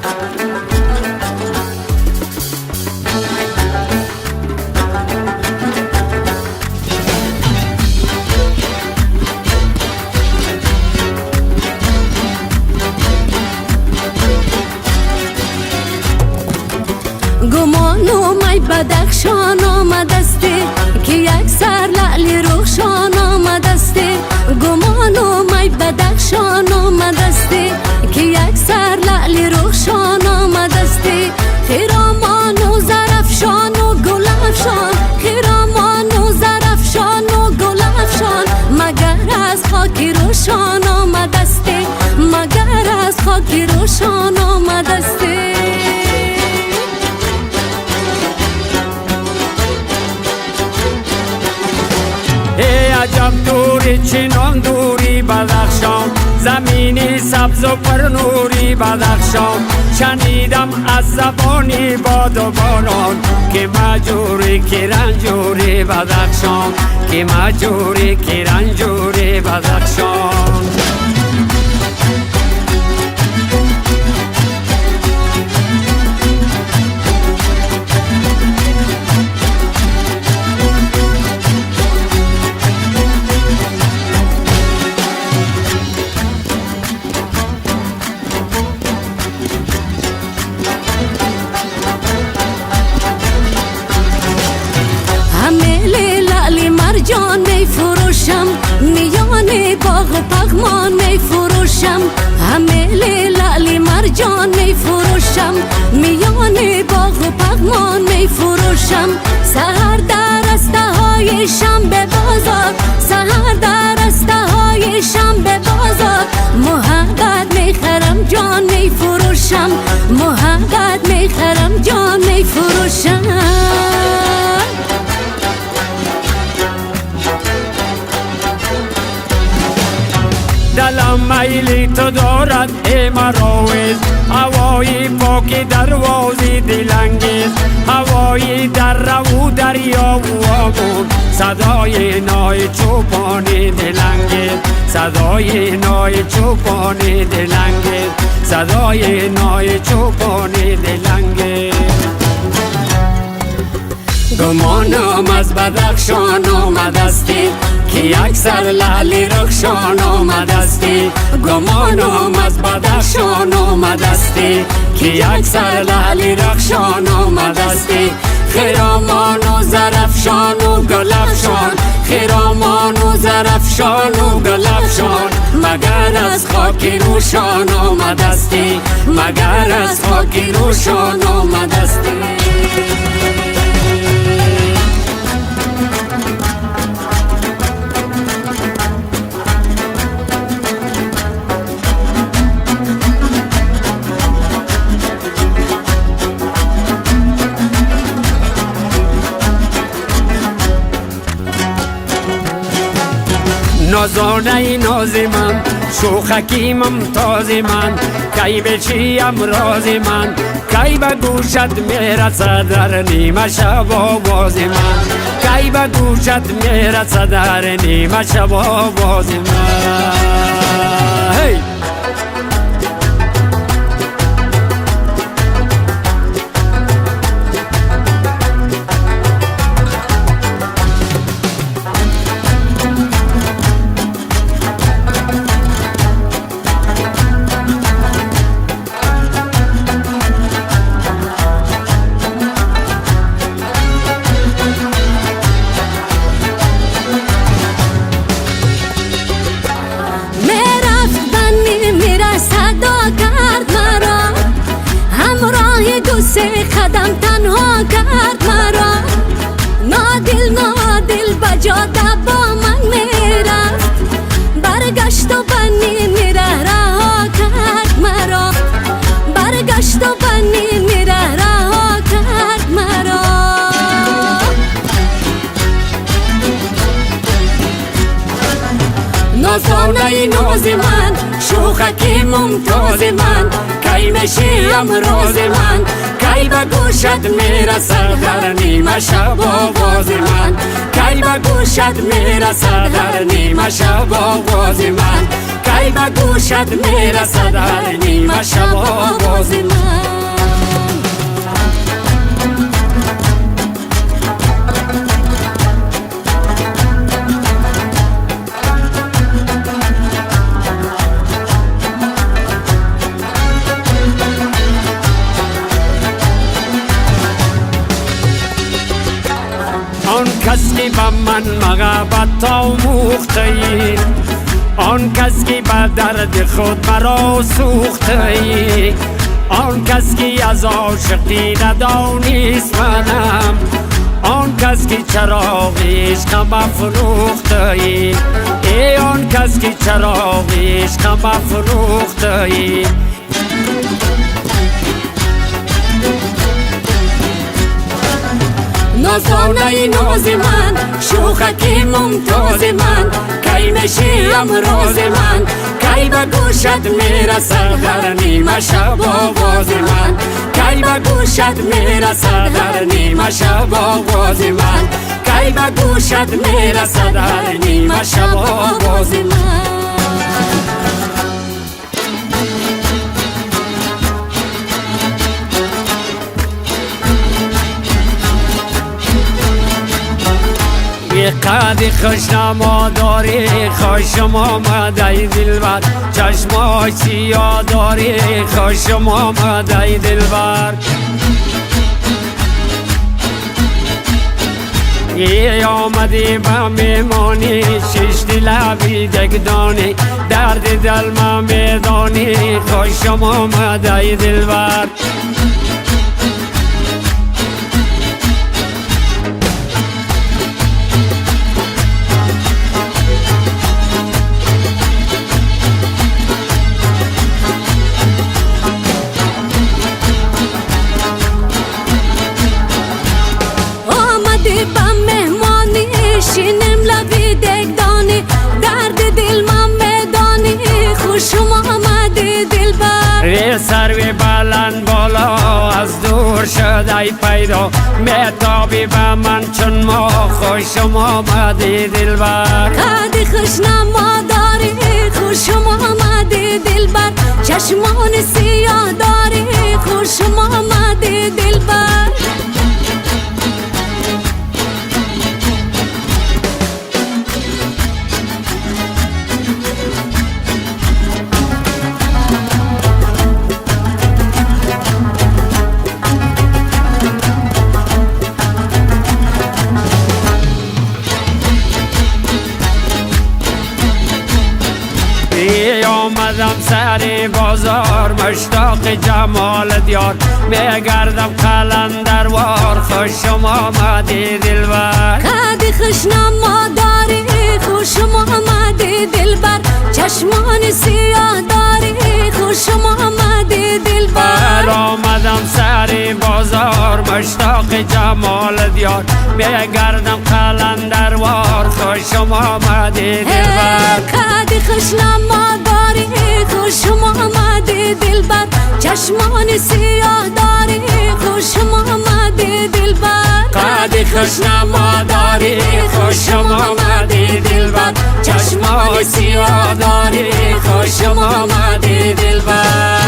گمان و می بدخشان آمدسته که یک سر لعلی روشان آمدسته. گمان و می بدخشان آمدسته که یک سر لعلی روشان آمدسته. خرامان و زرفشان و گلفشان، خرامان و زرفشان و گلفشان، مگر از خاک روشان آمدسته، مگر از خاک روشان آمدسته. عجب دوری چنان دوری بدخشان، زمینی سبز و پرنوری بدخشان. شنیدم از زبانی باد و باران که مجوری که رنجوری بدخشان، که مجوری که رنجوری بدخشان. جان می فروشم، میان باغ و پغمان می فروشم. همه لعلی مرجان می فروشم، میان باغ و پغمان می فروشم. سحر در رسته های شم به بازار، سحر در رسته های شم به بازار. محبت می خرم جان می فروشم، محبت می خرم جان می فروشم. دلم میلی تو دارد ای مراویز، هوایی پاکی دروازی دلانگیز. هوایی در رو دریا و آبون، صدای نای چوپانی دلانگیز، صدای نای چوپانی دلانگیز، صدای نای چوپانی دلانگیز. گمانم از بدخشان آمدستی که یک سر لعلی رخشان آمدستی. گمانم از بدخشان آمدستی که یک سر لعلی رخشان آمدستی. خرامان و زرفشان و گلفشان، خرامان و زرفشان و گلفشان، مگر از خاک روشان آمدستی، مگر از خاک روشان آمدستی. نازانه ناز من، شوخکی ممتاز من، کی بچیم راز من، کی به گوشت میرسد در نیمه شب آواز من، کی به گوشت میرسد در نیمه شب آواز من. hey! قدم تنها کرد مرا، نادل نادل بجاده با من میرفت، برگشت و بنی میره رها کرد مرا، برگشت و بنی میره رها کرد مرا. نازانه ناز من، شوخکی ممتاز من، کی میشیم راز من، کی به گوشت میرسد در نیمه شب آواز من، کی به گوشت میرسد در نیمه شب آواز من، کی به گوشت میرسد در نیمه شب آواز من. تا موخته ای آن کس که به درد خود مرا سوخته ای آن کس که از عاشقی ندانیست منم آن کس که چراغ عشقم افروخته ای ای آن کس که چراغ عشقم افروخته ای نازانه ناز من شوخکی ممتاز من کی میشی امروز من کی به گوشت میرسد در نیمه شب آواز من کی به گوشت میرسد در نیمه شب آواز من کی به گوشت میرسد در نیمه شب آواز من قد خوشنما داری خوشم آمده ای دلبر چشمای سیاه داری خوشم آمده ای دلبر ای آمدی با میمانی شش دل بیدگدانی درد دل ما میدانی خوشم آمده ای دلبر با مهمانی شینم لبی دگدانی درد دل من میدانی خوشم آمدی دلبر سروی بلند بالا از دور شد ای پیدا میتابی به من چون ما خوشم آمدی دلبر قد خوشنما داری خوشم آمدی دلبر چشمان سیاه داری خوشم آمدی دلبر آمدم سر بازار مشتاق جمال دیار میگردم قلندروار خوشم آمدی دلبر قد خوشنما داری خوشم آمدی دلبر چشمان سیاه داری خوشم آمدی دلبر آمدم سر بازار مشتاق جمال دیار میگردم قلندروار خوشم آمدی دلبر قد خوشنما داری خوشم آمدی دلبر چشمان سیاه داری خوشم آمدی دلبر قد خوشنما داری خوشم آمدی دلبر چشمان سیاه داری خوشم آمدی دلبر